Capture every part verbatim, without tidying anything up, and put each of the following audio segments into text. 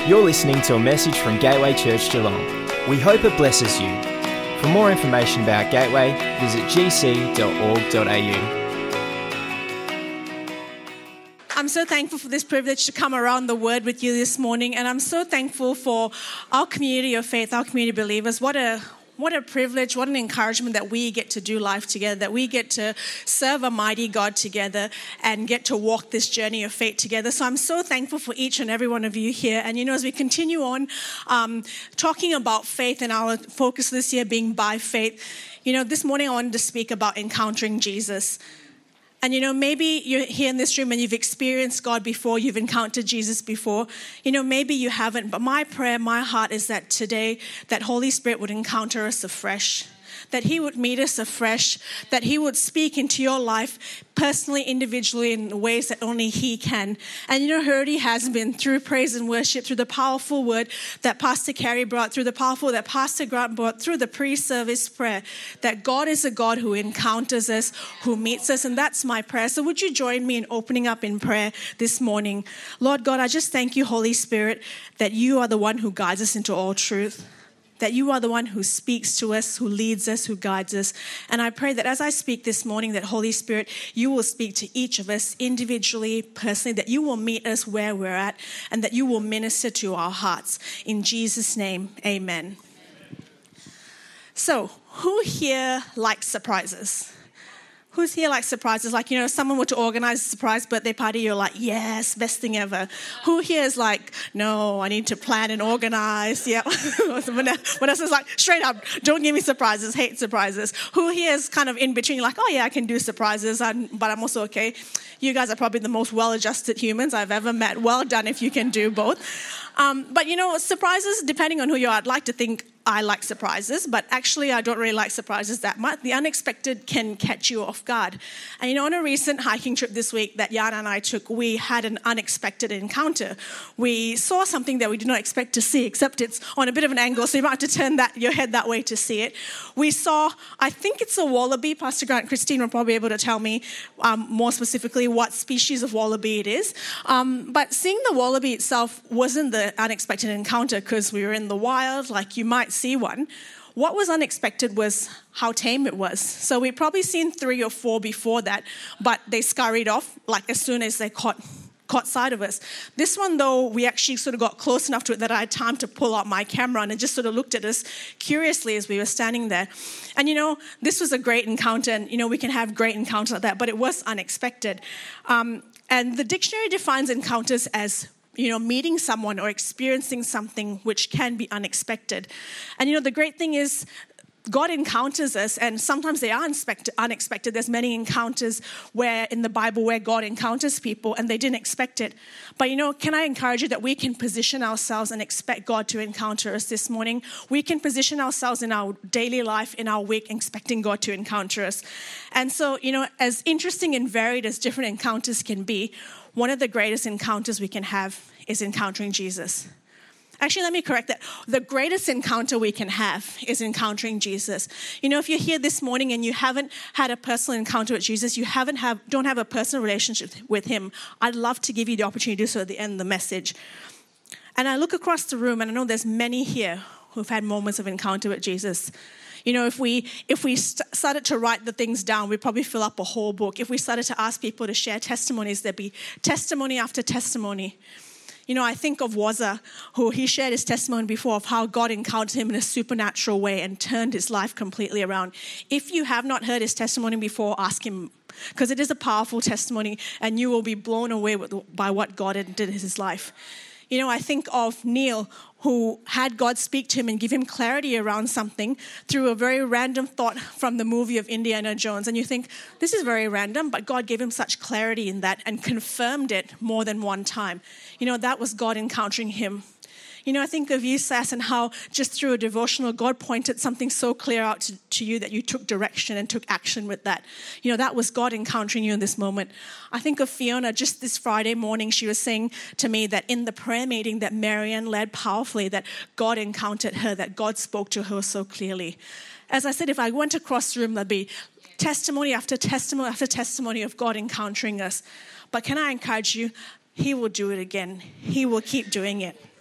You're listening to a message from Gateway Church Geelong. We hope it blesses you. For more information about Gateway, visit g c dot org dot a u. I'm so thankful for this privilege to come around the Word with you this morning, and I'm so thankful for our community of faith, our community of believers. What a What a privilege, what an encouragement that we get to do life together, that we get to serve a mighty God together and get to walk this journey of faith together. So I'm so thankful for each and every one of you here. And, you know, as we continue on um, talking about faith and our focus this year being by faith, you know, this morning I wanted to speak about encountering Jesus. And, you know, maybe you're here in this room and you've experienced God before, you've encountered Jesus before. You know, maybe you haven't, but my prayer, my heart is that today that Holy Spirit would encounter us afresh, that he would meet us afresh, that he would speak into your life personally, individually, in ways that only he can. And you know, he already has been through praise and worship, through the powerful word that Pastor Carrie brought, through the powerful that Pastor Grant brought, through the pre-service prayer, that God is a God who encounters us, who meets us, and that's my prayer. So would you join me in opening up in prayer this morning? Lord God, I just thank you, Holy Spirit, that you are the one who guides us into all truth, that you are the one who speaks to us, who leads us, who guides us. And I pray that as I speak this morning, that Holy Spirit, you will speak to each of us individually, personally, that you will meet us where we're at, and that you will minister to our hearts. In Jesus' name, amen. So, who here likes surprises? Who's here like surprises? Like, you know, if someone were to organize a surprise birthday party, you're like, yes, best thing ever. Who here is like, no, I need to plan and organize? Yeah. Vanessa's like, straight up, don't give me surprises, hate surprises. Who here is kind of in between, like, oh yeah, I can do surprises, I'm, but I'm also okay. You guys are probably the most well-adjusted humans I've ever met. Well done if you can do both. Um, but, you know, surprises, depending on who you are, I'd like to think I like surprises, but actually I don't really like surprises that much. The unexpected can catch you off guard. And, you know, on a recent hiking trip this week that Yana and I took, we had an unexpected encounter. We saw something that we did not expect to see, except it's on a bit of an angle, so you might have to turn that your head that way to see it. We saw, I think it's a wallaby. Pastor Grant and Christine will probably be able to tell me um, more specifically what species of wallaby it is. Um, but seeing the wallaby itself wasn't the unexpected encounter because we were in the wild, like you might see one. What was unexpected was how tame it was. So we'd probably seen three or four before that, but they scurried off like as soon as they caught caught sight of us. This one, though, we actually sort of got close enough to it that I had time to pull out my camera and it just sort of looked at us curiously as we were standing there. And, you know, this was a great encounter, and, you know, we can have great encounters like that, but it was unexpected. Um, and the dictionary defines encounters as, you know, meeting someone or experiencing something which can be unexpected. And, you know, the great thing is God encounters us, and sometimes they are unexpected. There's many encounters where in the Bible where God encounters people and they didn't expect it. But, you know, can I encourage you that we can position ourselves and expect God to encounter us this morning? We can position ourselves in our daily life, in our week, expecting God to encounter us. And so, you know, as interesting and varied as different encounters can be, one of the greatest encounters we can have is encountering Jesus. Actually, let me correct that. The greatest encounter we can have is encountering Jesus. You know, if you're here this morning and you haven't had a personal encounter with Jesus, you haven't have don't have a personal relationship with him, I'd love to give you the opportunity to do so at the end of the message. And I look across the room and I know there's many here who've had moments of encounter with Jesus. You know, if we if we st- started to write the things down, we'd probably fill up a whole book. If we started to ask people to share testimonies, there'd be testimony after testimony. You know, I think of Wazza, who he shared his testimony before of how God encountered him in a supernatural way and turned his life completely around. If you have not heard his testimony before, ask him, because it is a powerful testimony and you will be blown away with, by what God did in his life. You know, I think of Neil, who had God speak to him and give him clarity around something through a very random thought from the movie of Indiana Jones. And you think, this is very random, but God gave him such clarity in that and confirmed it more than one time. You know, that was God encountering him. You know, I think of you, Sass, and how just through a devotional, God pointed something so clear out to, to you that you took direction and took action with that. You know, that was God encountering you in this moment. I think of Fiona, just this Friday morning, she was saying to me that in the prayer meeting that Marianne led powerfully, that God encountered her, that God spoke to her so clearly. As I said, if I went across the room, there'd be testimony after testimony after testimony of God encountering us. But can I encourage you, he will do it again. He will keep doing it.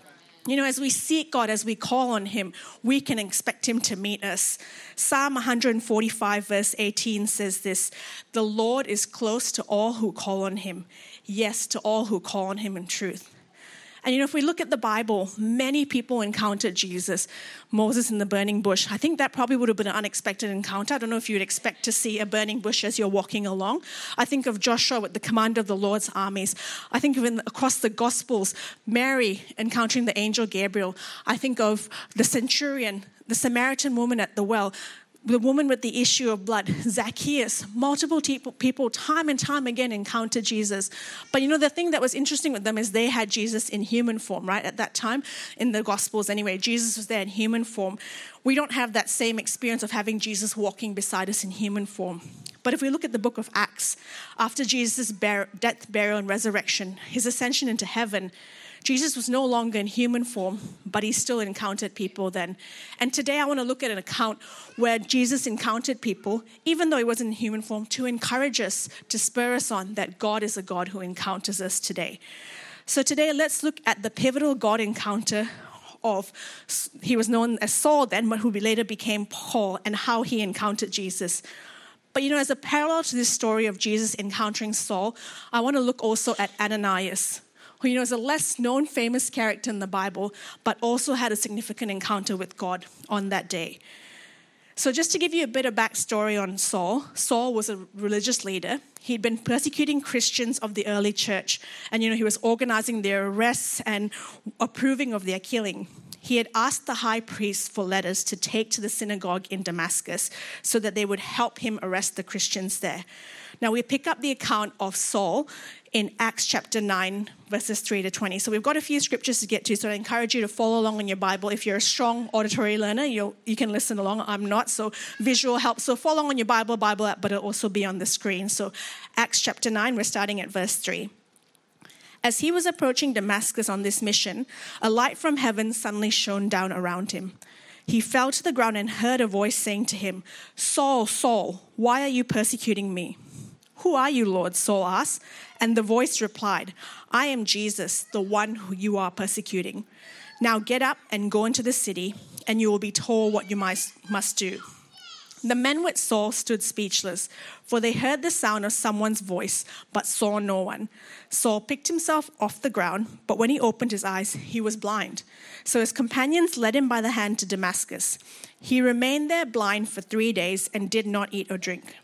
You know, as we seek God, as we call on him, we can expect him to meet us. Psalm one forty-five verse eighteen says this, "The Lord is close to all who call on him. Yes, to all who call on him in truth." And you know, if we look at the Bible, many people encountered Jesus. Moses in the burning bush. I think that probably would have been an unexpected encounter. I don't know if you'd expect to see a burning bush as you're walking along. I think of Joshua with the commander of the Lord's armies. I think of in, across the Gospels, Mary encountering the angel Gabriel. I think of the centurion, the Samaritan woman at the well, the woman with the issue of blood, Zacchaeus. Multiple people, people time and time again encountered Jesus. But you know, the thing that was interesting with them is they had Jesus in human form, right? At that time, in the Gospels anyway, Jesus was there in human form. We don't have that same experience of having Jesus walking beside us in human form. But if we look at the book of Acts, after Jesus' bur- death, burial, and resurrection, his ascension into heaven, Jesus was no longer in human form, but he still encountered people then. And today I want to look at an account where Jesus encountered people, even though he wasn't in human form, to encourage us, to spur us on that God is a God who encounters us today. So today let's look at the pivotal God encounter of, he was known as Saul then, but who later became Paul, and how he encountered Jesus. But you know, as a parallel to this story of Jesus encountering Saul, I want to look also at Ananias, who, you know, is a less known famous character in the Bible, but also had a significant encounter with God on that day. So just to give you a bit of backstory on Saul, Saul was a religious leader. He'd been persecuting Christians of the early church, and, you know, he was organizing their arrests and approving of their killing. He had asked the high priest for letters to take to the synagogue in Damascus so that they would help him arrest the Christians there. Now, we pick up the account of Saul in Acts chapter nine, verses three to twenty. So we've got a few scriptures to get to, so I encourage you to follow along in your Bible. If you're a strong auditory learner, you'll, you can listen along. I'm not, so visual helps. So follow along on your Bible, Bible app, but it'll also be on the screen. So Acts chapter nine, we're starting at verse three. As he was approaching Damascus on this mission, a light from heaven suddenly shone down around him. He fell to the ground and heard a voice saying to him, "Saul, Saul, why are you persecuting me?" "Who are you, Lord?" Saul asked. And the voice replied, "I am Jesus, the one who you are persecuting. Now get up and go into the city, and you will be told what you must do." The men with Saul stood speechless, for they heard the sound of someone's voice, but saw no one. Saul picked himself off the ground, but when he opened his eyes, he was blind. So his companions led him by the hand to Damascus. He remained there blind for three days and did not eat or drink.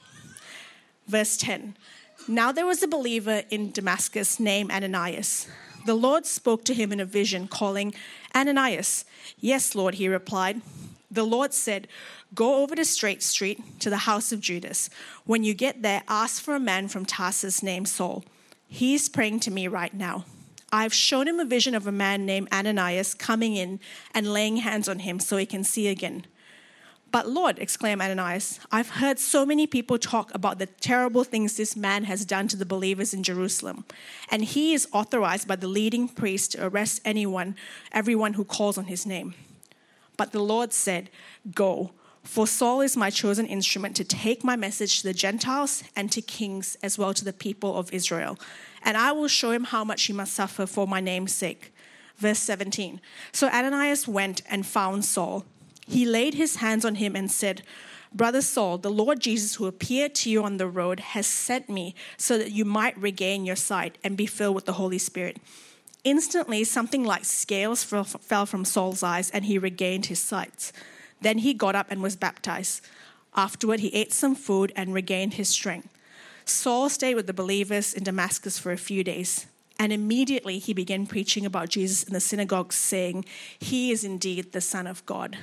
Verse ten. Now there was a believer in Damascus named Ananias. The Lord spoke to him in a vision, calling, "Ananias." "Yes, Lord," he replied. The Lord said, "Go over to Straight Street to the house of Judas. When you get there, ask for a man from Tarsus named Saul. He is praying to me right now. I've shown him a vision of a man named Ananias coming in and laying hands on him so he can see again." "But Lord," exclaimed Ananias, "I've heard so many people talk about the terrible things this man has done to the believers in Jerusalem, and he is authorized by the leading priest to arrest anyone, everyone who calls on his name." But the Lord said, "Go, for Saul is my chosen instrument to take my message to the Gentiles and to kings as well to the people of Israel, and I will show him how much he must suffer for my name's sake." Verse seventeen. So Ananias went and found Saul. He laid his hands on him and said, "Brother Saul, the Lord Jesus who appeared to you on the road has sent me so that you might regain your sight and be filled with the Holy Spirit." Instantly, something like scales fell from Saul's eyes and he regained his sight. Then he got up and was baptized. Afterward, he ate some food and regained his strength. Saul stayed with the believers in Damascus for a few days. And immediately he began preaching about Jesus in the synagogue, saying, "He is indeed the Son of God."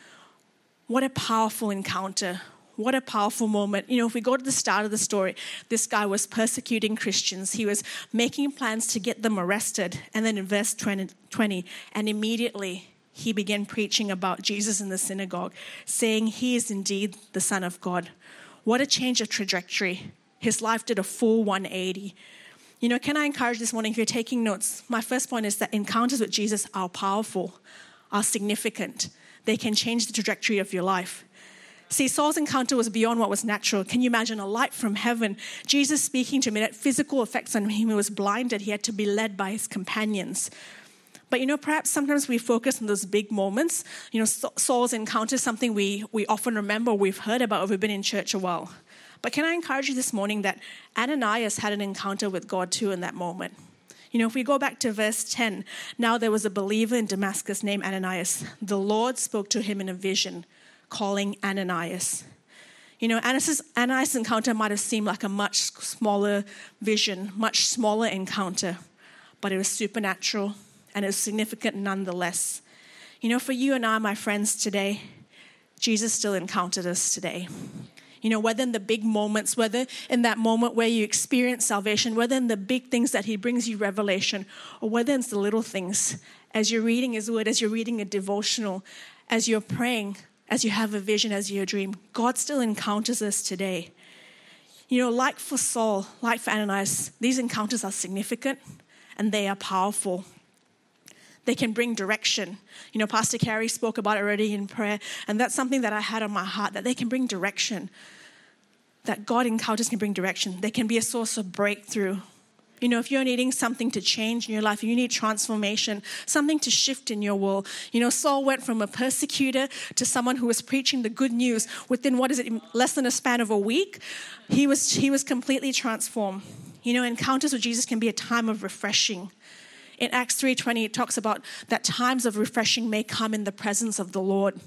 What a powerful encounter. What a powerful moment. You know, if we go to the start of the story, this guy was persecuting Christians. He was making plans to get them arrested. And then in verse twenty, and immediately he began preaching about Jesus in the synagogue, saying he is indeed the Son of God. What a change of trajectory. His life did a full one eighty. You know, can I encourage this morning, if you're taking notes, my first point is that encounters with Jesus are powerful, are significant. They can change the trajectory of your life. See, Saul's encounter was beyond what was natural. Can you imagine a light from heaven? Jesus speaking to him, it had physical effects on him. He was blinded. He had to be led by his companions. But, you know, perhaps sometimes we focus on those big moments. You know, Saul's encounter is something we, we often remember, we've heard about, or we've been in church a while. But can I encourage you this morning that Ananias had an encounter with God too in that moment? You know, if we go back to verse ten, now there was a believer in Damascus named Ananias. The Lord spoke to him in a vision, calling Ananias. You know, Ananias' Ananias' encounter might have seemed like a much smaller vision, much smaller encounter, but it was supernatural. And it's significant nonetheless. You know, for you and I, my friends, today, Jesus still encountered us today. You know, whether in the big moments, whether in that moment where you experience salvation, whether in the big things that he brings you revelation, or whether it's the little things, as you're reading his word, as you're reading a devotional, as you're praying, as you have a vision, as you dream, God still encounters us today. You know, like for Saul, like for Ananias, these encounters are significant and they are powerful. They can bring direction. You know, Pastor Carrie spoke about it already in prayer, and that's something that I had on my heart, that they can bring direction, that God encounters can bring direction. They can be a source of breakthrough. You know, if you're needing something to change in your life, you need transformation, something to shift in your world. You know, Saul went from a persecutor to someone who was preaching the good news within, what is it, less than a span of a week. He was, he was completely transformed. You know, encounters with Jesus can be a time of refreshing. In Acts three twenty, it talks about that times of refreshing may come in the presence of the Lord.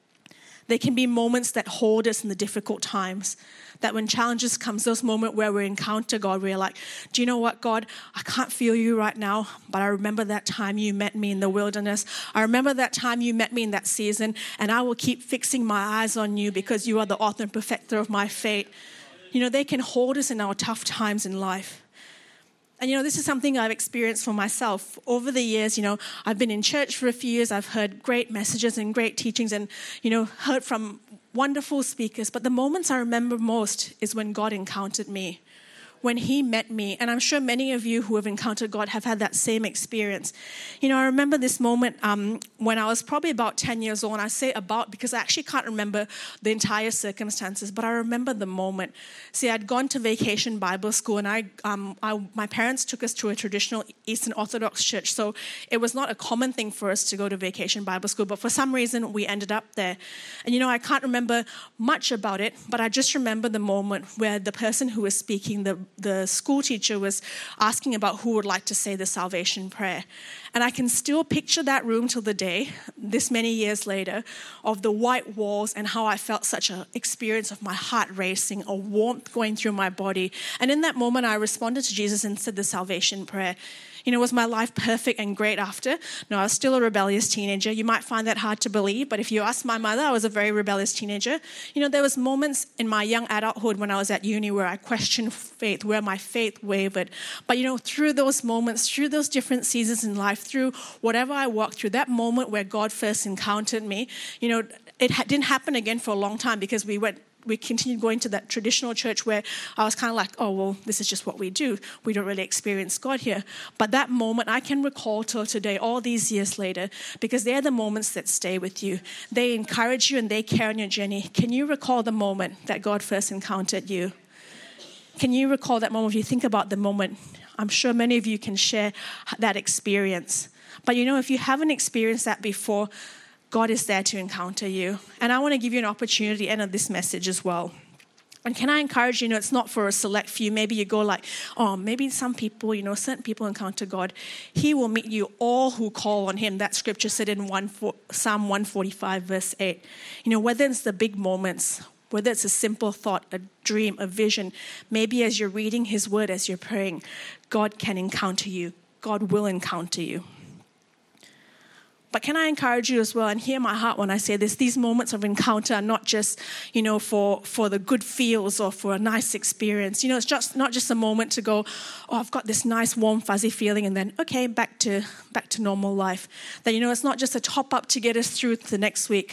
There can be moments that hold us in the difficult times, that when challenges comes, those moments where we encounter God, we're like, do you know what, God? I can't feel you right now, but I remember that time you met me in the wilderness. I remember that time you met me in that season, and I will keep fixing my eyes on you because you are the author and perfecter of my faith. You know, they can hold us in our tough times in life. And, you know, this is something I've experienced for myself. Over the years, you know, I've been in church for a few years. I've heard great messages and great teachings and, you know, heard from wonderful speakers. But the moments I remember most is when God encountered me, when he met me. And I'm sure many of you who have encountered God have had that same experience. You know, I remember this moment um, when I was probably about ten years old. And I say about because I actually can't remember the entire circumstances, but I remember the moment. See, I'd gone to Vacation Bible School, and I, um, I, my parents took us to a traditional Eastern Orthodox church. So it was not a common thing for us to go to Vacation Bible School, but for some reason we ended up there. And, you know, I can't remember much about it, but I just remember the moment where the person who was speaking, the the school teacher was asking about who would like to say the salvation prayer. And I can still picture that room till the day, this many years later, of the white walls and how I felt such an experience of my heart racing, a warmth going through my body. And in that moment, I responded to Jesus and said the salvation prayer. You know, was my life perfect and great after? No, I was still a rebellious teenager. You might find that hard to believe, but if you ask my mother, I was a very rebellious teenager. You know, there was moments in my young adulthood when I was at uni where I questioned faith, where my faith wavered. But, you know, through those moments, through those different seasons in life, through whatever I walked through, that moment where God first encountered me, you know, it ha- didn't happen again for a long time because we went we continued going to that traditional church where I was kind of like, oh, well, this is just what we do. We don't really experience God here. But that moment I can recall till today, all these years later, because they're the moments that stay with you. They encourage you and they carry on your journey. Can you recall the moment that God first encountered you? Can you recall that moment? If you think about the moment, I'm sure many of you can share that experience. But, you know, if you haven't experienced that before, God is there to encounter you. And I want to give you an opportunity at the end of this message as well. And can I encourage you, you know, it's not for a select few. Maybe you go like, oh, maybe some people, you know, certain people encounter God. He will meet you all who call on him. That scripture said in one, Psalm one forty-five, verse eight. You know, whether it's the big moments, whether it's a simple thought, a dream, a vision, maybe as you're reading his word, as you're praying, God can encounter you. God will encounter you. But can I encourage you as well, and hear my heart when I say this, these moments of encounter are not just, you know, for, for the good feels or for a nice experience. You know, it's just not just a moment to go, oh, I've got this nice, warm, fuzzy feeling, and then, okay, back to back to normal life. That, you know, it's not just a top-up to get us through to the next week.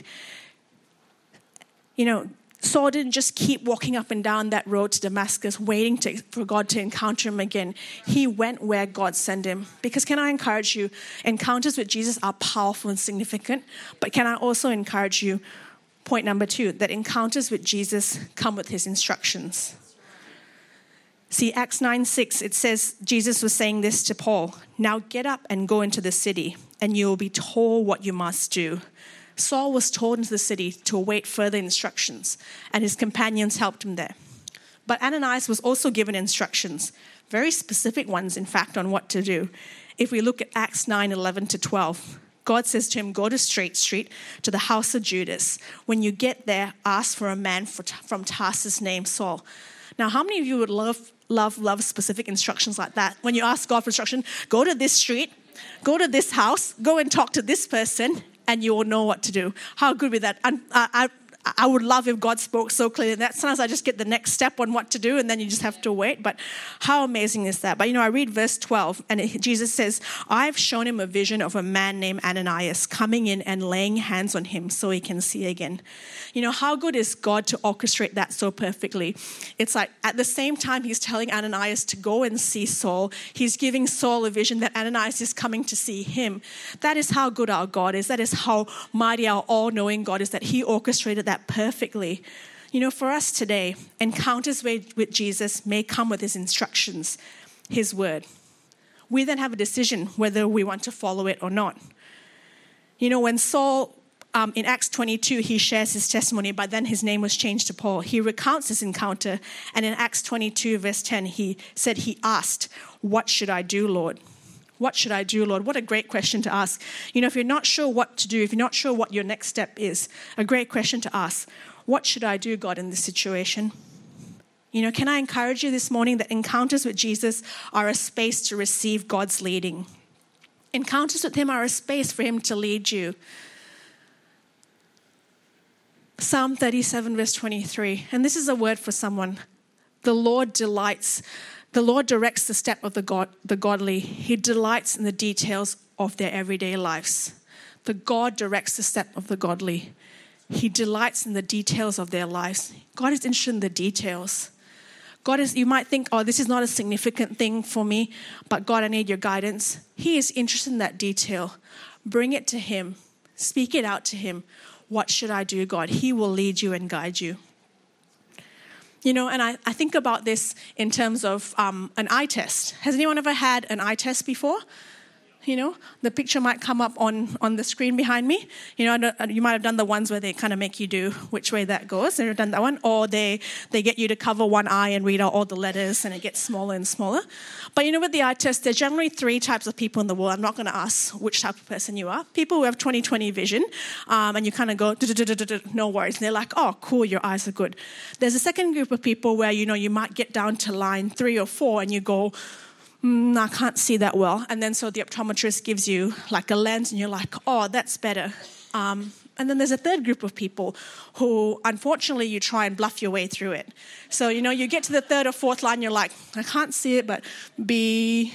You know, Saul didn't just keep walking up and down that road to Damascus waiting to, for God to encounter him again. He went where God sent him. Because can I encourage you, encounters with Jesus are powerful and significant, but can I also encourage you, point number two, that encounters with Jesus come with his instructions. See, Acts nine six, it says Jesus was saying this to Paul. Now get up and go into the city, and you will be told what you must do. Saul was told into the city to await further instructions, and his companions helped him there. But Ananias was also given instructions, very specific ones, in fact, on what to do. If we look at Acts nine eleven to twelve, God says to him, go to Straight Street, to the house of Judas. When you get there, ask for a man from Tarsus named Saul. Now, how many of you would love, love, love specific instructions like that? When you ask God for instruction, go to this street, go to this house, go and talk to this person, and you will know what to do. How good would that? I, I, I would love if God spoke so clearly that sometimes I just get the next step on what to do and then you just have to wait. But how amazing is that? But you know, I read verse twelve and it, Jesus says, I've shown him a vision of a man named Ananias coming in and laying hands on him so he can see again. You know, how good is God to orchestrate that so perfectly? It's like at the same time he's telling Ananias to go and see Saul, he's giving Saul a vision that Ananias is coming to see him. That is how good our God is. That is how mighty our all-knowing God is, that he orchestrated that perfectly. You know, for us today, encounters with, with Jesus may come with his instructions, his word. We then have a decision whether we want to follow it or not. You know, when Saul, um, in Acts twenty-two, he shares his testimony, but then his name was changed to Paul. He recounts his encounter, and in Acts twenty-two, verse ten, he said he asked, what should I do, Lord? What should I do, Lord? What a great question to ask. You know, if you're not sure what to do, if you're not sure what your next step is, a great question to ask. What should I do, God, in this situation? You know, can I encourage you this morning that encounters with Jesus are a space to receive God's leading. Encounters with him are a space for him to lead you. Psalm thirty-seven, verse twenty-three, and this is a word for someone. The Lord delights The Lord directs the step of the God, the godly. He delights in the details of their everyday lives. The God directs the step of the godly. He delights in the details of their lives. God is interested in the details. God is, you might think, oh, this is not a significant thing for me, but God, I need your guidance. He is interested in that detail. Bring it to him. Speak it out to him. What should I do, God? He will lead you and guide you. You know, and I, I think about this in terms of um, an eye test. Has anyone ever had an eye test before? You know, the picture might come up on, on the screen behind me. You know, you might have done the ones where they kind of make you do which way that goes. They've done that one. Or they, they get you to cover one eye and read out all the letters and it gets smaller and smaller. But you know, with the eye test, there's generally three types of people in the world. I'm not going to ask which type of person you are. People who have twenty twenty vision um, and you kind of go, no worries. And they're like, oh, cool, your eyes are good. There's a second group of people where, you know, you might get down to line three or four and you go, Mm, I can't see that well. And then so the optometrist gives you like a lens and you're like, oh, that's better. Um, and then there's a third group of people who, unfortunately, you try and bluff your way through it. So, you know, you get to the third or fourth line, you're like, I can't see it, but B,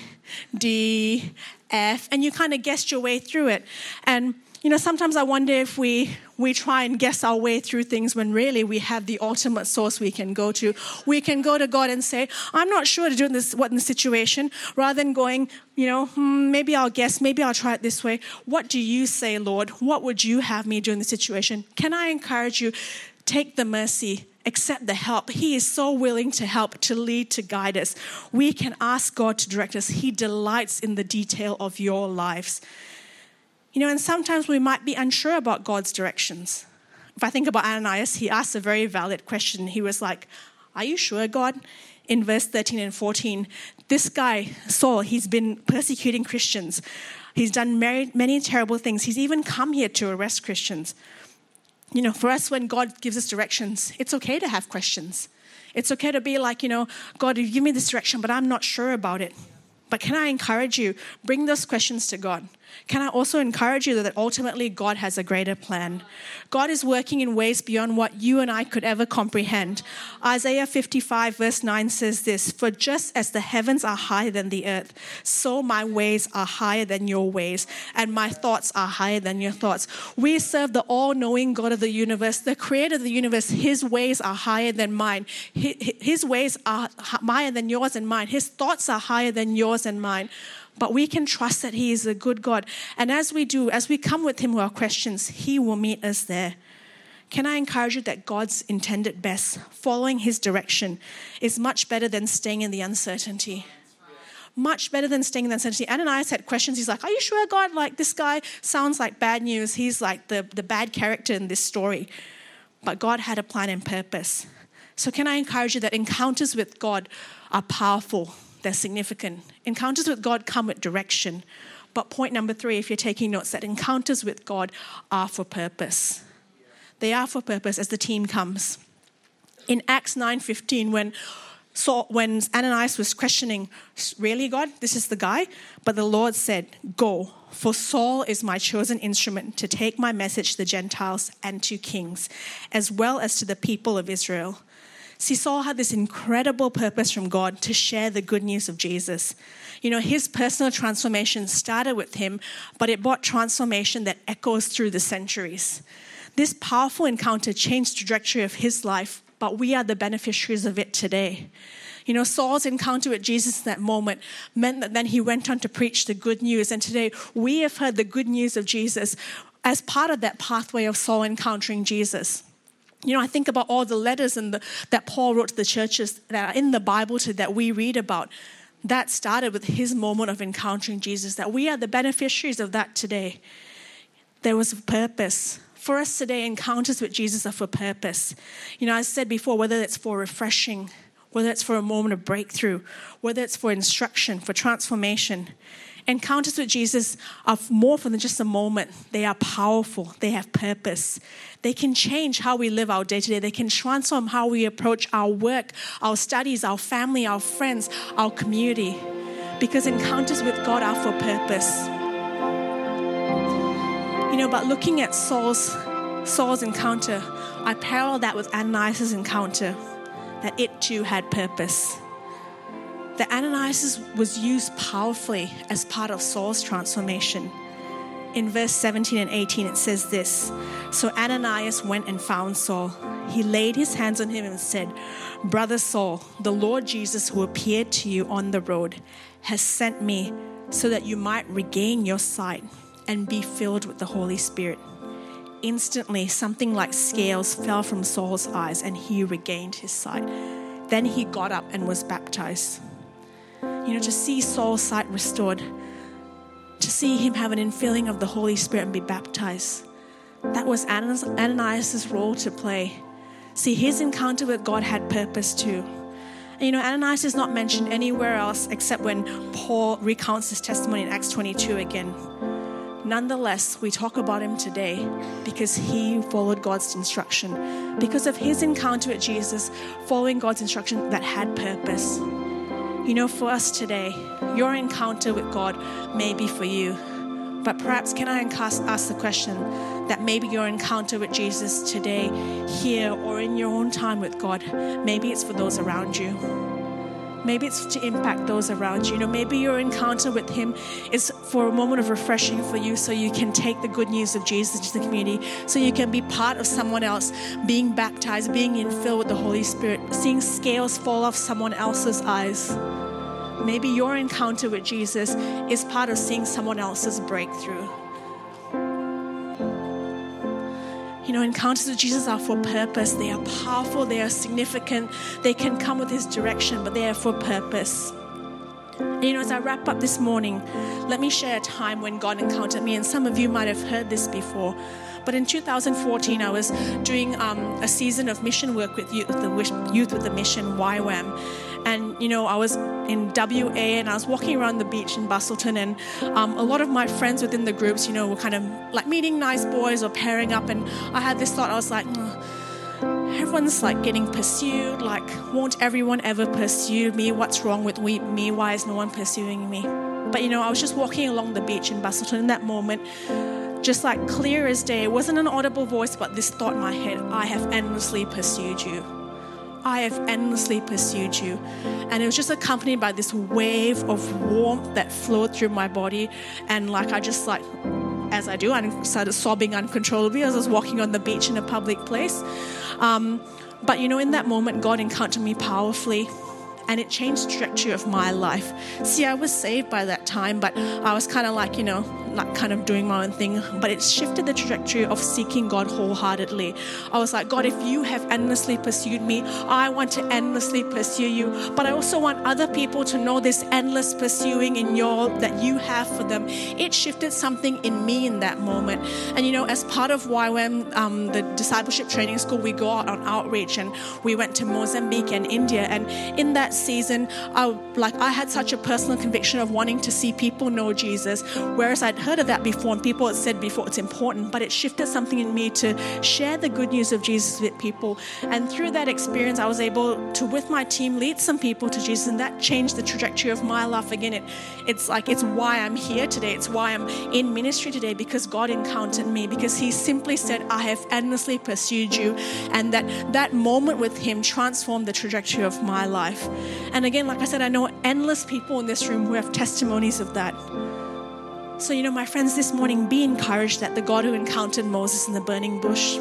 D, F, and you kind of guessed your way through it. And, you know, sometimes I wonder if we we try and guess our way through things when really we have the ultimate source we can go to. We can go to God and say, I'm not sure to do this, what in the situation, rather than going, you know, hmm, maybe I'll guess, maybe I'll try it this way. What do you say, Lord? What would you have me do in the situation? Can I encourage you, take the mercy, accept the help. He is so willing to help, to lead, to guide us. We can ask God to direct us. He delights in the detail of your lives. You know, and sometimes we might be unsure about God's directions. If I think about Ananias, he asked a very valid question. He was like, are you sure, God? In verse thirteen and fourteen, this guy, Saul, he's been persecuting Christians. He's done many, many terrible things. He's even come here to arrest Christians. You know, for us, when God gives us directions, it's okay to have questions. It's okay to be like, you know, God, you give me this direction, but I'm not sure about it. But can I encourage you, bring those questions to God. Can I also encourage you that ultimately God has a greater plan? God is working in ways beyond what you and I could ever comprehend. Isaiah fifty-five verse nine says this, for just as the heavens are higher than the earth, so my ways are higher than your ways, and my thoughts are higher than your thoughts. We serve the all-knowing God of the universe, the creator of the universe. His ways are higher than mine. His ways are higher than yours and mine. His thoughts are higher than yours and mine. But we can trust that he is a good God. And as we do, as we come with him with our questions, he will meet us there. can I encourage you that God's intended best, following his direction, is much better than staying in the uncertainty. Much better than staying in the uncertainty. Ananias had questions. He's like, are you sure, God? Like, this guy sounds like bad news. He's like the, the bad character in this story. But God had a plan and purpose. So can I encourage you that encounters with God are powerful. They're significant. Encounters with God come with direction. But point number three, if you're taking notes, that encounters with God are for purpose. They are for purpose as the team comes. In Acts nine fifteen, when Saul, when Ananias was questioning, really, God, this is the guy? But the Lord said, go, for Saul is my chosen instrument to take my message to the Gentiles and to kings, as well as to the people of Israel. See, Saul had this incredible purpose from God to share the good news of Jesus. You know, his personal transformation started with him, but it brought transformation that echoes through the centuries. This powerful encounter changed the trajectory of his life, but we are the beneficiaries of it today. You know, Saul's encounter with Jesus in that moment meant that then he went on to preach the good news. And today we have heard the good news of Jesus as part of that pathway of Saul encountering Jesus. You know, I think about all the letters and the, that Paul wrote to the churches that are in the Bible to, that we read about. That started with his moment of encountering Jesus, that we are the beneficiaries of that today. There was a purpose. For us today, encounters with Jesus are for purpose. You know, I said before, whether it's for refreshing, whether it's for a moment of breakthrough, whether it's for instruction, for transformation. Encounters with Jesus are more than just a moment. They are powerful. They have purpose. They can change how we live our day-to-day. They can transform how we approach our work, our studies, our family, our friends, our community. Because encounters with God are for purpose. You know, but looking at Saul's, Saul's encounter, I parallel that with Ananias' encounter, that it too had purpose. That Ananias was used powerfully as part of Saul's transformation. In verse seventeen and eighteen, it says this, so Ananias went and found Saul. He laid his hands on him and said, Brother Saul, the Lord Jesus who appeared to you on the road has sent me so that you might regain your sight and be filled with the Holy Spirit. Instantly, something like scales fell from Saul's eyes and he regained his sight. Then he got up and was baptized. You know, to see Saul's sight restored, to see him have an infilling of the Holy Spirit and be baptized, that was Ananias' role to play. See, his encounter with God had purpose too. And you know, Ananias is not mentioned anywhere else except when Paul recounts his testimony in Acts twenty-two again. Nonetheless, we talk about him today because he followed God's instruction. Because of his encounter with Jesus, following God's instruction that had purpose. You know, for us today, your encounter with God may be for you. But perhaps can I ask the question that maybe your encounter with Jesus today, here or in your own time with God, maybe it's for those around you. Maybe it's to impact those around you. You know, maybe your encounter with him is for a moment of refreshing for you so you can take the good news of Jesus to the community, so you can be part of someone else being baptized, being infilled with the Holy Spirit, seeing scales fall off someone else's eyes. Maybe your encounter with Jesus is part of seeing someone else's breakthrough. You know, encounters with Jesus are for purpose. They are powerful. They are significant. They can come with his direction, but they are for purpose. And you know, as I wrap up this morning, let me share a time when God encountered me. And some of you might have heard this before. But in two thousand fourteen, I was doing um, a season of mission work with youth, with the Youth with the Mission, Y WAM. And, you know, I was in W A and I was walking around the beach in Bustleton, and um, a lot of my friends within the groups, you know, were kind of like meeting nice boys or pairing up. And I had this thought, I was like, oh, everyone's like getting pursued. Like, won't everyone ever pursue me? What's wrong with we, me? Why is no one pursuing me? But, you know, I was just walking along the beach in Bustleton in that moment, just like clear as day. It wasn't an audible voice, but this thought in my head, I have endlessly pursued you. I have endlessly pursued you. And it was just accompanied by this wave of warmth that flowed through my body. And like, I just like, as I do, I started sobbing uncontrollably as I was walking on the beach in a public place. Um, but you know, in that moment, God encountered me powerfully. And it changed the trajectory of my life. See, I was saved by that time, but I was kind of like, you know, like kind of doing my own thing, but it shifted the trajectory of seeking God wholeheartedly. I was like, God, if you have endlessly pursued me, I want to endlessly pursue you. But I also want other people to know this endless pursuing in your that you have for them. It shifted something in me in that moment. And you know, as part of Y WAM, um, the discipleship training school, we go out on outreach, and we went to Mozambique and India. And in that season, I like I had such a personal conviction of wanting to see people know Jesus, whereas I'd heard of that before, and people had said before it's important, but it shifted something in me to share the good news of Jesus with people. And through that experience, I was able to, with my team, lead some people to Jesus, and that changed the trajectory of my life. Again, it, it's like it's why I'm here today. It's why I'm in ministry today, because God encountered me, because He simply said, I have endlessly pursued you, and that that moment with Him transformed the trajectory of my life. And again, like I said, I know endless people in this room who have testimonies of that. So, you know, my friends, this morning, be encouraged that the God who encountered Moses in the burning bush,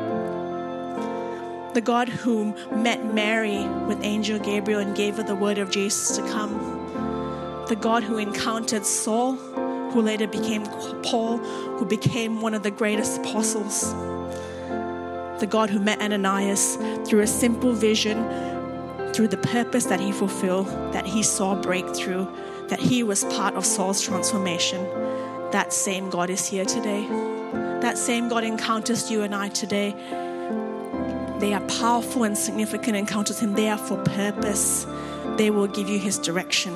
the God who met Mary with Angel Gabriel and gave her the word of Jesus to come, the God who encountered Saul, who later became Paul, who became one of the greatest apostles, the God who met Ananias through a simple vision, through the purpose that he fulfilled, that he saw breakthrough, that he was part of Saul's transformation. That same God is here today. That same God encounters you and I today. They are powerful and significant encounters with Him. They are for purpose. They will give you His direction.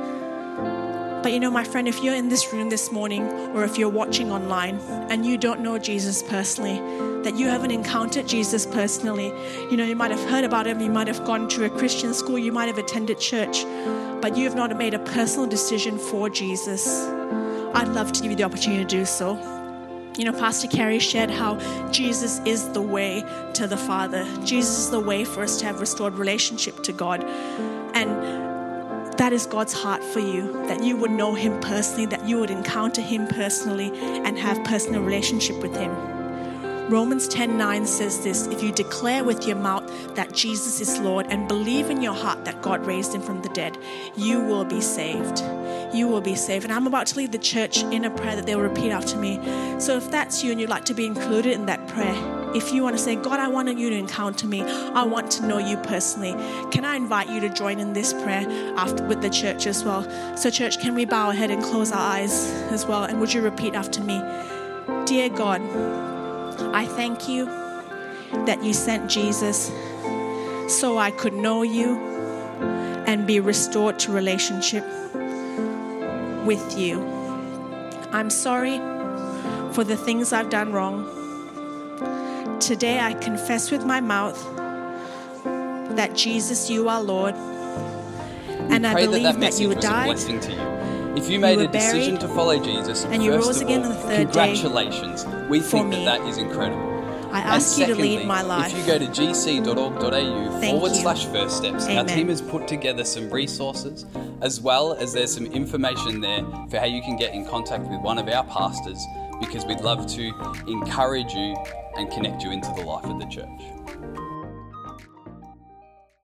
But you know, my friend, if you're in this room this morning, or if you're watching online and you don't know Jesus personally, that you haven't encountered Jesus personally, you know, you might have heard about Him, you might have gone to a Christian school, you might have attended church, but you have not made a personal decision for Jesus, I'd love to give you the opportunity to do so. You know, Pastor Carrie shared how Jesus is the way to the Father. Jesus is the way for us to have restored relationship to God. And that is God's heart for you, that you would know Him personally, that you would encounter Him personally and have personal relationship with Him. Romans ten nine says this: if you declare with your mouth that Jesus is Lord and believe in your heart that God raised Him from the dead, you will be saved. You will be saved. And I'm about to lead the church in a prayer that they will repeat after me. So if that's you and you'd like to be included in that prayer, if you want to say, God, I want you to encounter me, I want to know you personally, can I invite you to join in this prayer after with the church as well? So church, can we bow our head and close our eyes as well? And would you repeat after me? Dear God, I thank you that you sent Jesus so I could know you and be restored to relationship with you. I'm sorry for the things I've done wrong. Today I confess with my mouth that Jesus, you are Lord, and I believe that, that, that you died. To you. If you made you a decision buried, to follow Jesus, and you rose again on the third congratulations. day. We think me. that that is incredible. I ask secondly, you to lead my life. If you go to g c dot org dot a u forward you. slash first steps, Amen. our team has put together some resources, as well as there's some information there for how you can get in contact with one of our pastors, because we'd love to encourage you and connect you into the life of the church.